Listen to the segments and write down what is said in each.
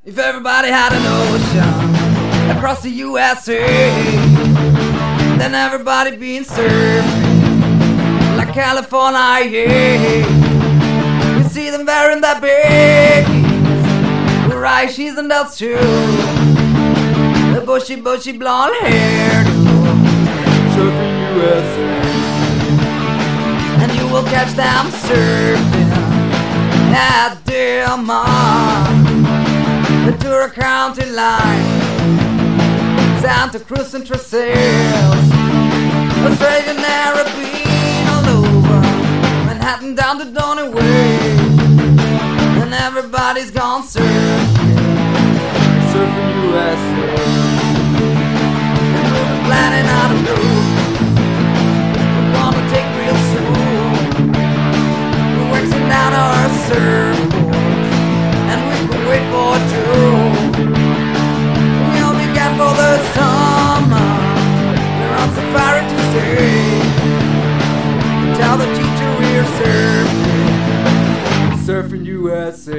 If everybody had an ocean across the USA, then everybody being served like California, yeah. You see them wearing their biggies, right, she's and that's true. The bushy blonde hair, surfing USA, and you will catch them surfing at Del Mar, Ventura County line, Santa Cruz and Trails, Australian Caribbean all over, Manhattan down to Donny Way, and everybody's gone surfing USA. And we're planning out a route we're gonna take real soon. We're waxing down our surfboards and we can wait for June. We only got for the summer, we're on safari to stay. Tell the teacher we're surfing USA.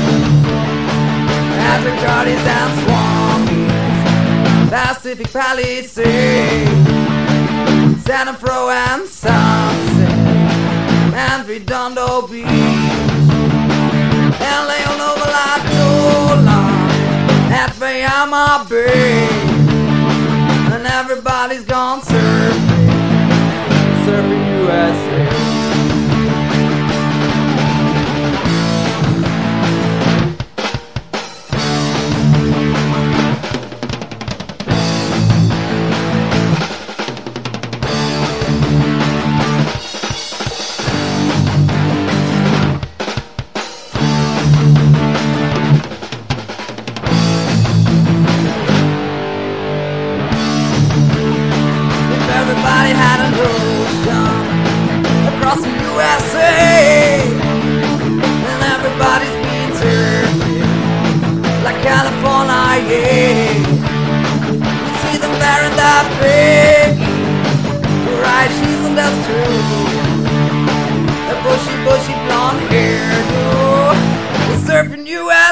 Magic Gardens and Swampies, Pacific Palisades, Santa Fro and Sunset, and Redondo Beach, and Leonova La Tola at Bayama Bay, and everybody's gone surfing USA. Everybody had an ocean across the USA, and everybody's been surfing like California, yeah. You see them wearing that biggie, right, she's and that's true. The bushy blonde hair, oh, surfing USA.